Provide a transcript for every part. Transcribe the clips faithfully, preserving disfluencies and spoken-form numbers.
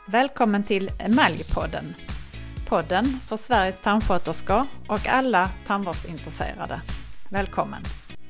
Välkommen till Emaljpodden. Podden för Sveriges tandsköterskor och alla tandvårdsintresserade. Välkommen!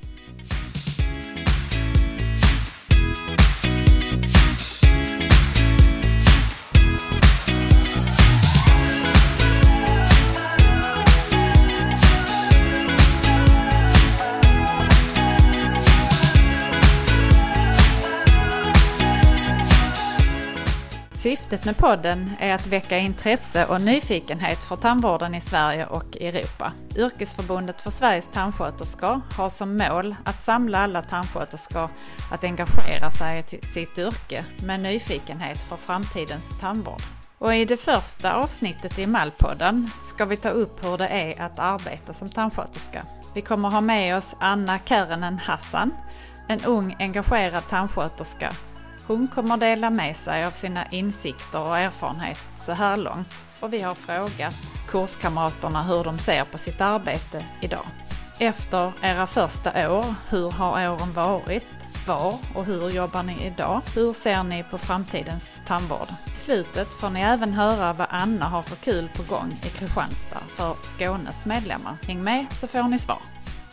Syftet med podden är att väcka intresse och nyfikenhet för tandvården i Sverige och Europa. Yrkesförbundet för Sveriges tandsköterskor har som mål att samla alla tandsköterskor att engagera sig i sitt yrke med nyfikenhet för framtidens tandvård. Och i det första avsnittet i Emaljpodden ska vi ta upp hur det är att arbeta som tandsköterska. Vi kommer ha med oss Anna Kärenen Hassan, en ung engagerad tandsköterska. Hon kommer dela med sig av sina insikter och erfarenhet så här långt och vi har frågat kurskamraterna hur de ser på sitt arbete idag. Efter era första år, hur har åren varit? Var och hur jobbar ni idag? Hur ser ni på framtidens tandvård? I slutet får ni även höra vad Anna har för kul på gång i Kristianstad för Skånes medlemmar. Häng med så får ni svar.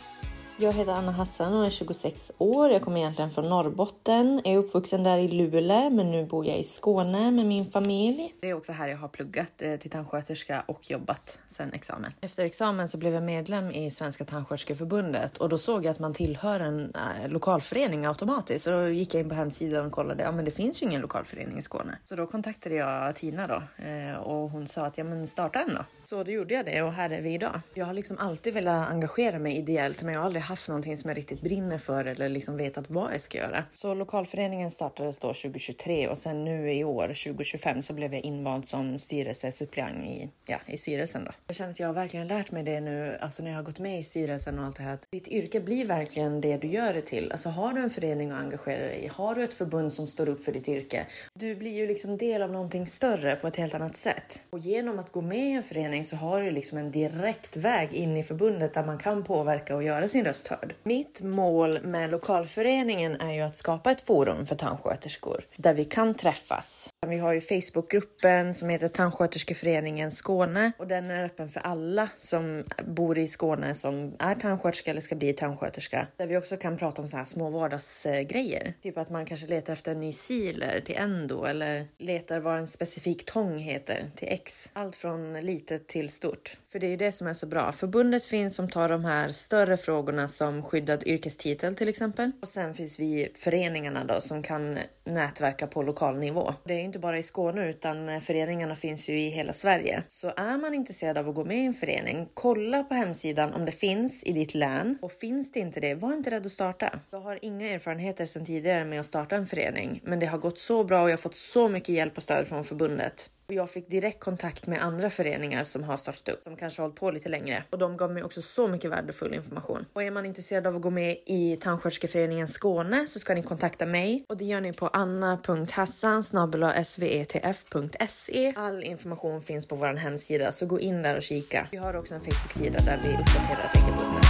Jag heter Anna Hassan och är tjugosex år. Jag kommer egentligen från Norrbotten. Jag är uppvuxen där i Luleå, men nu bor jag i Skåne med min familj. Det är också här jag har pluggat till tandsköterska och jobbat sedan examen. Efter examen så blev jag medlem i Svenska tandsköterskeförbundet och då såg jag att man tillhör en äh, lokalförening automatiskt. Och då gick jag in på hemsidan och kollade, ja men det finns ju ingen lokalförening i Skåne. Så då kontaktade jag Tina då och hon sa att ja men starta en då. Så då gjorde jag det och här är vi idag. Jag har liksom alltid velat engagera mig ideellt, men jag har aldrig haft någonting som jag riktigt brinner för eller liksom vetat vad jag ska göra. Så lokalföreningen startades då tjugo tjugotre och sen nu i år tjugo tjugofem så blev jag invald som styrelsesuppleant i, ja, i styrelsen då. Jag känner att jag har verkligen lärt mig det nu, alltså när jag har gått med i styrelsen och allt det här, att ditt yrke blir verkligen det du gör det till. Alltså har du en förening att engagera dig i, har du ett förbund som står upp för ditt yrke, du blir ju liksom del av någonting större på ett helt annat sätt. Och genom att gå med i en förening så har du liksom en direkt väg in i förbundet där man kan påverka och göra sin röst hörd. Mitt mål med lokalföreningen är ju att skapa ett forum för tandsköterskor där vi kan träffas. Vi har ju Facebookgruppen som heter Tandsköterskeföreningen Skåne och den är öppen för alla som bor i Skåne som är tandsköterska eller ska bli tandsköterska. Där vi också kan prata om så här små vardagsgrejer. Typ att man kanske letar efter en ny sealer till endo eller letar vad en specifik tång heter till X. Allt från litet till stort. För det är ju det som är så bra. Förbundet finns som tar de här större frågorna som skyddad yrkestitel till exempel. Och sen finns vi föreningarna då som kan nätverka på lokal nivå. Det är inte bara i Skåne utan föreningarna finns ju i hela Sverige. Så är man intresserad av att gå med i en förening, kolla på hemsidan om det finns i ditt län. Och finns det inte det, var inte rädd att starta. Jag har inga erfarenheter sedan tidigare med att starta en förening. Men det har gått så bra och jag har fått så mycket hjälp och stöd från förbundet. Och jag fick direkt kontakt med andra föreningar som har startat upp, som kanske har hållit på lite längre. Och de gav mig också så mycket värdefull information. Och är man intresserad av att gå med i Tandsköterskeföreningen Skåne så ska ni kontakta mig. Och det gör ni på anna punkt hassan snabel-a s v e t f punkt s e. All information finns på vår hemsida, så gå in där och kika. Vi har också en Facebook-sida där vi uppdaterar regelbundet.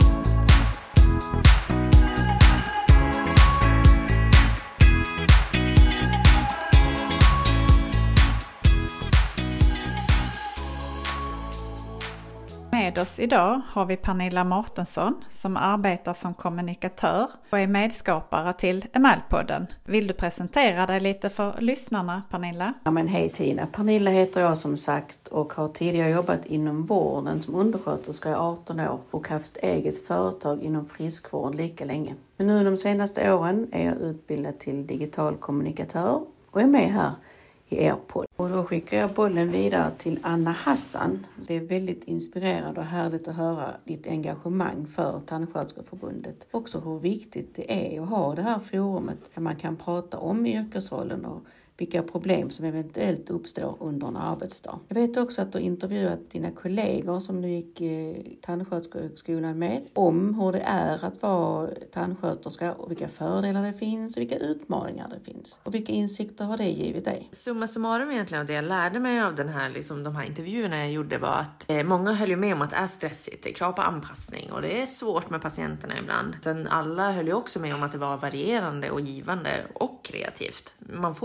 Med oss idag har vi Pernilla Mårtensson som arbetar som kommunikatör och är medskapare till Emaljpodden. Vill du presentera dig lite för lyssnarna, Pernilla? Ja, men hej Tina. Pernilla heter jag som sagt och har tidigare jobbat inom vården som undersköterska i arton år och haft eget företag inom friskvård lika länge. Men nu de senaste åren är jag utbildad till digital kommunikatör och är med här i er podd. Och då skickar jag bollen vidare till Anna Hassan. Det är väldigt inspirerande och härligt att höra ditt engagemang för Tandsköterskeförbundet. Också hur viktigt det är att ha det här forumet där man kan prata om yrkesrollen och vilka problem som eventuellt uppstår under en arbetsdag. Jag vet också att du har intervjuat dina kollegor som du gick i tandsköterskeskolan med om hur det är att vara tandsköterska och vilka fördelar det finns och vilka utmaningar det finns. Och vilka insikter har det givit dig? Summa summarum egentligen, det jag lärde mig av den här, liksom, de här intervjuerna jag gjorde var att eh, många höll ju med om att det är stressigt, det är krav på anpassning och det är svårt med patienterna ibland. Sen alla höll ju också med om att det var varierande och givande och kreativt. Man får jobba med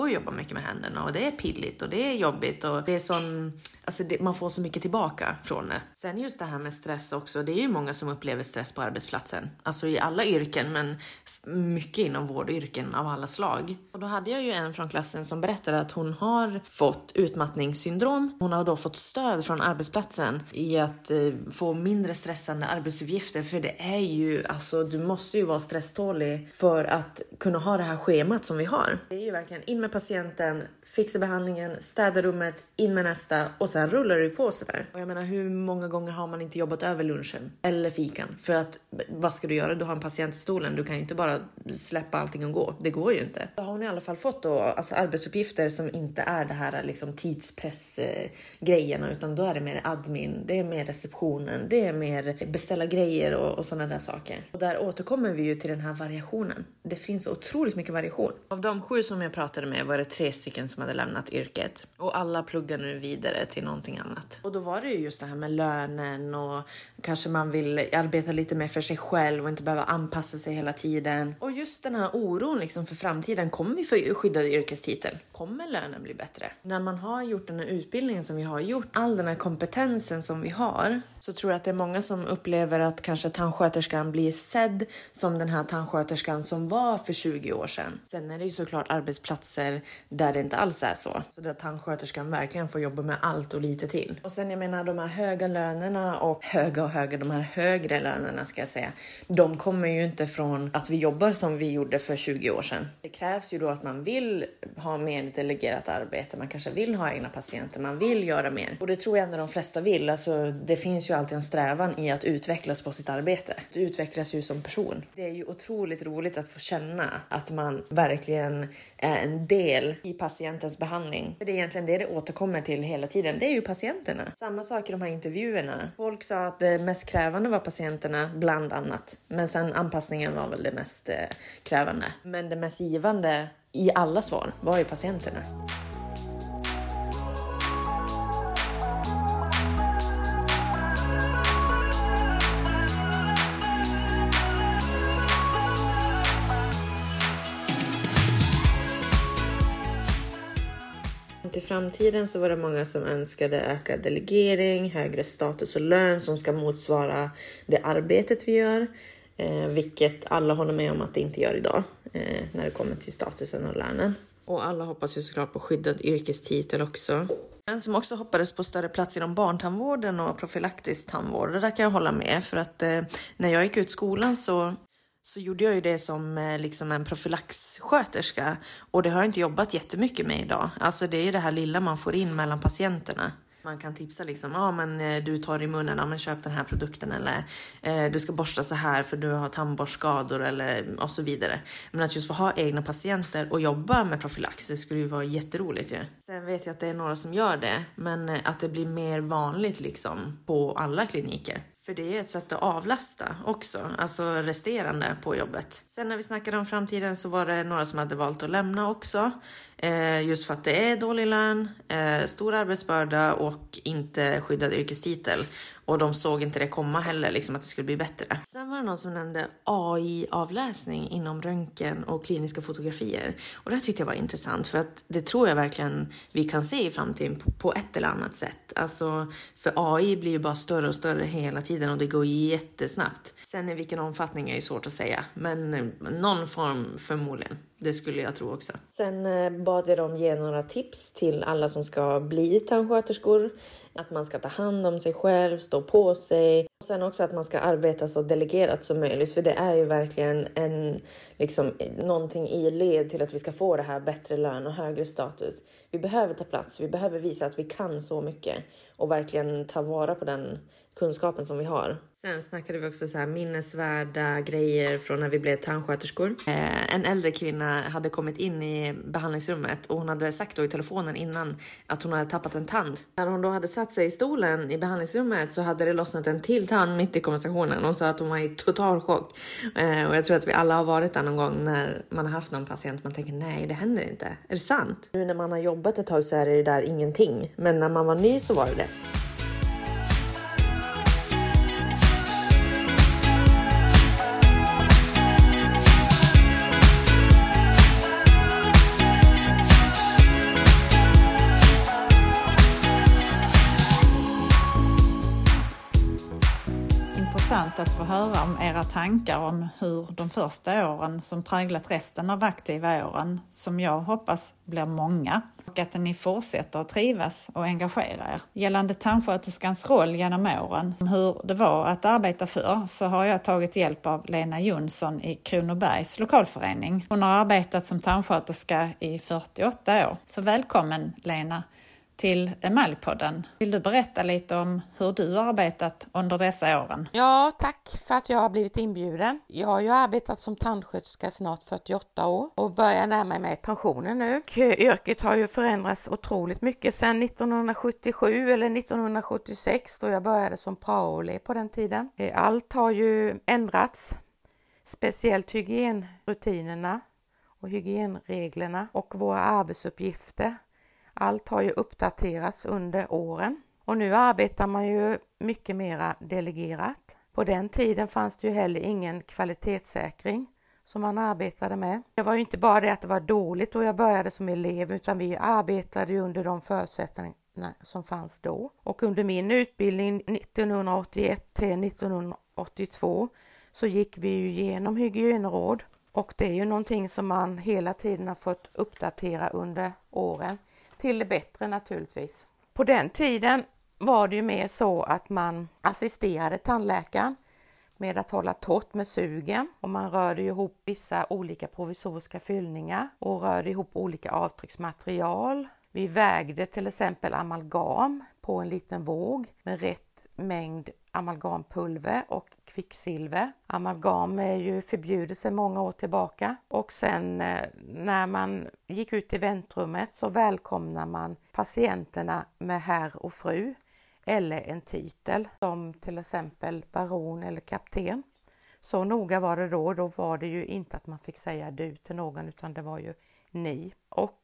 mycket med händerna och det är pilligt och det är jobbigt och det är sån, alltså det, man får så mycket tillbaka från det. Sen just det här med stress också, det är ju många som upplever stress på arbetsplatsen. Alltså i alla yrken, men mycket inom vårdyrken av alla slag. Och då hade jag ju en från klassen som berättade att hon har fått utmattningssyndrom. Hon har då fått stöd från arbetsplatsen i att eh, få mindre stressande arbetsuppgifter. För det är ju, alltså du måste ju vara stresstålig för att kunna ha det här schemat som vi har. Det är ju verkligen in med patienten, fixa behandlingen, städa rummet, in med nästa och sen rullar det på sådär. Och jag menar, hur många gånger har man inte jobbat över lunchen eller fikan? För att, vad ska du göra? Du har en patient i stolen, du kan ju inte bara släppa allting och gå. Det går ju inte. Då har hon i alla fall fått då, alltså arbetsuppgifter som inte är det här liksom tidspress-grejerna, utan då är det mer admin, det är mer receptionen, det är mer beställa grejer och, och sådana där saker. Och där återkommer vi ju till den här variationen. Det finns otroligt mycket variation. Av de sju som jag pratade med var det tre stycken som hade lämnat yrket. Och alla pluggar nu vidare till någonting annat. Och då var det ju just det här med lönen och kanske man vill arbeta lite mer för sig själv och inte behöva anpassa sig hela tiden. Och just den här oron liksom för framtiden, kommer vi få skyddad yrkestitel? Kommer lönen bli bättre? När man har gjort den här utbildningen som vi har gjort, all den här kompetensen som vi har, så tror jag att det är många som upplever att kanske tandsköterskan blir sedd som den här tandsköterskan som var för tjugo år sedan. Sen är det ju såklart arbetsplatser där det inte alls är så. Så där tandsköterskan verkligen får jobba med allt och lite till. Och sen jag menar de här höga lönerna och höga och höga, de här högre lönerna ska jag säga. De kommer ju inte från att vi jobbar som vi gjorde för tjugo år sedan. Det krävs ju då att man vill ha mer delegerat arbete. Man kanske vill ha egna patienter. Man vill göra mer. Och det tror jag ändå de flesta vill. Alltså det finns ju alltid en strävan i att utvecklas på sitt arbete. Du utvecklas ju som person. Det är ju otroligt roligt att få känna att man verkligen är en del i patientens behandling. För det är egentligen det det återkommer till hela tiden. Det är ju patienterna. Samma sak i de här intervjuerna. Folk sa att det mest krävande var patienterna bland annat. Men sen anpassningen var väl det mest eh, krävande. Men det mest givande i alla svar var ju patienterna. Till framtiden så var det många som önskade ökad delegering, högre status och lön som ska motsvara det arbetet vi gör. Eh, vilket alla håller med om att det inte gör idag eh, när det kommer till statusen och lönen. Och alla hoppas ju såklart på skyddad yrkestitel också. En som också hoppades på större plats inom barntandvården och profylaktisk tandvård. Det där kan jag hålla med, för att eh, när jag gick ut skolan så... så gjorde jag ju det som eh, liksom en profylaxsköterska. Och det har jag inte jobbat jättemycket med idag. Alltså det är ju det här lilla man får in mellan patienterna. Man kan tipsa liksom, ja men eh, du tar i munnen, ja men köp den här produkten. Eller eh, du ska borsta så här för du har tandborstskador eller och så vidare. Men att just få ha egna patienter och jobba med profylax, det skulle ju vara jätteroligt ju. Sen vet jag att det är några som gör det. Men eh, att det blir mer vanligt liksom på alla kliniker. För det är ett sätt att avlasta också, alltså resterande på jobbet. Sen när vi snackade om framtiden så var det några som hade valt att lämna också. Eh, just för att det är dålig lön, eh, stor arbetsbörda och inte skyddad yrkestitel. Och de såg inte det komma heller, liksom att det skulle bli bättre. Sen var det någon som nämnde A I-avläsning inom röntgen och kliniska fotografier. Och det tyckte jag var intressant, för att det tror jag verkligen vi kan se i framtiden på, på ett eller annat sätt. Alltså, för A I blir ju bara större och större hela tiden och det går jättesnabbt. Sen i vilken omfattning är ju svårt att säga, men någon form förmodligen. Det skulle jag tro också. Sen bad jag dem ge några tips till alla som ska bli tandsköterskor. Att man ska ta hand om sig själv, stå på sig. Och sen också att man ska arbeta så delegerat som möjligt. För det är ju verkligen en, liksom, någonting i led till att vi ska få det här bättre lön och högre status. Vi behöver ta plats, vi behöver visa att vi kan så mycket. Och verkligen ta vara på den kunskapen som vi har. Sen snackade vi också så här minnesvärda grejer från när vi blev tandsköterskor. Eh, en äldre kvinna hade kommit in i behandlingsrummet och hon hade sagt då i telefonen innan att hon hade tappat en tand. När hon då hade satt sig i stolen i behandlingsrummet så hade det lossnat en till tand mitt i konversationen. Hon sa att hon var i total chock. Eh, och jag tror att vi alla har varit där någon gång när man har haft någon patient. Man tänker nej, det händer inte. Är det sant? Nu när man har jobbat ett tag så är det där ingenting. Men när man var ny så var det det. intressant att få höra om era tankar om hur de första åren som präglat resten av aktiva åren, som jag hoppas blir många, och att ni fortsätter att trivas och engagera er. Gällande tandsköterskans roll genom åren, hur det var att arbeta för, så har jag tagit hjälp av Lena Jonsson i Kronobergs lokalförening. Hon har arbetat som tandsköterska i fyrtioåtta år. Så välkommen Lena till Emaljpodden. Vill du berätta lite om hur du har arbetat under dessa åren? Ja, tack för att jag har blivit inbjuden. Jag har ju arbetat som tandsköterska snart fyrtioåtta år och börjar närma mig pensionen nu. Yrket har ju förändrats otroligt mycket sedan nittonhundrasjuttiosju eller nittonhundrasjuttiosex då jag började som praoelev på den tiden. Allt har ju ändrats, speciellt hygienrutinerna och hygienreglerna och våra arbetsuppgifter. Allt har ju uppdaterats under åren och nu arbetar man ju mycket mera delegerat. På den tiden fanns det ju heller ingen kvalitetssäkring som man arbetade med. Det var ju inte bara det att det var dåligt då jag började som elev, utan vi arbetade ju under de förutsättningar som fanns då. Och under min utbildning nittonhundraåttioett till nittonhundraåttiotvå så gick vi ju igenom hygienråd, och det är ju någonting som man hela tiden har fått uppdatera under åren. Till det bättre naturligtvis. På den tiden var det ju mer så att man assisterade tandläkaren med att hålla torrt med sugen. Och man rörde ihop vissa olika provisoriska fyllningar och rörde ihop olika avtrycksmaterial. Vi vägde till exempel amalgam på en liten våg med rätt mängd amalgampulver och kvicksilver. Amalgam är ju förbjudet sedan många år tillbaka, och sen när man gick ut i väntrummet så välkomnar man patienterna med herr och fru eller en titel som till exempel baron eller kapten. Så noga var det då, då var det ju inte att man fick säga du till någon, utan det var ju ni. Och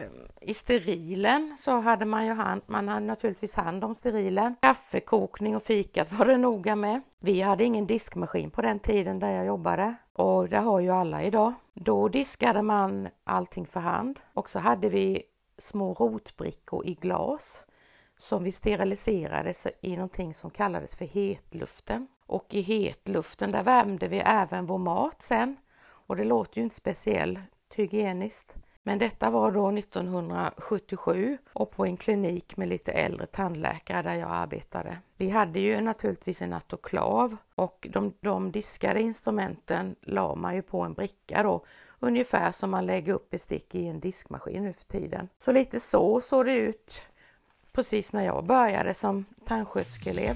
i sterilen så hade man ju hand, man hade naturligtvis hand om sterilen. Kaffekokning och fikat var det noga med. Vi hade ingen diskmaskin på den tiden där jag jobbade, och det har ju alla idag. Då diskade man allting för hand, och så hade vi små rotbrickor i glas som vi steriliserade i någonting som kallades för hetluften. Och i hetluften där värmde vi även vår mat sen, och det låter ju inte speciellt hygieniskt. Men detta var då nittonhundrasjuttiosju och på en klinik med lite äldre tandläkare där jag arbetade. Vi hade ju naturligtvis en autoklav, och de, de diskade instrumenten la man ju på en bricka då. Ungefär som man lägger upp bestick i en diskmaskin nu för tiden. Så lite så såg det ut precis när jag började som tandsköterskeelev.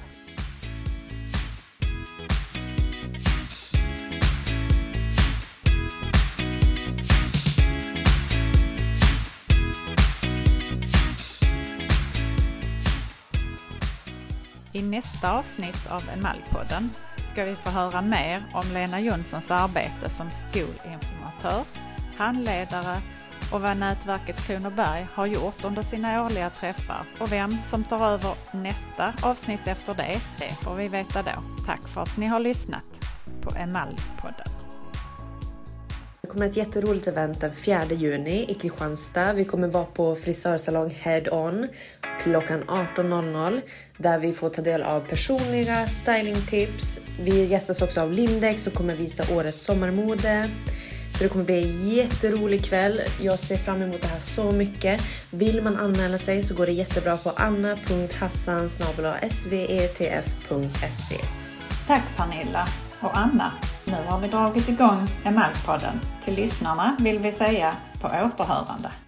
I nästa avsnitt av Emaljpodden ska vi få höra mer om Lena Jonssons arbete som skolinformatör, handledare och vad nätverket Kronoberg har gjort under sina årliga träffar. Och vem som tar över nästa avsnitt efter det, det får vi veta då. Tack för att ni har lyssnat på Emaljpodden. Det kommer ett jätteroligt event den fjärde juni i Kristianstad. Vi kommer vara på frisörsalong Head On klockan arton noll noll där vi får ta del av personliga stylingtips. Vi gästas också av Lindex som kommer visa årets sommarmode. Så det kommer bli en jätterolig kväll. Jag ser fram emot det här så mycket. Vill man anmäla sig så går det jättebra på anna punkt hassan snabel-a s v e t f punkt se. Tack Pernilla och Anna. Nu har vi dragit igång Emaljpodden. Till lyssnarna vill vi säga på återhörande.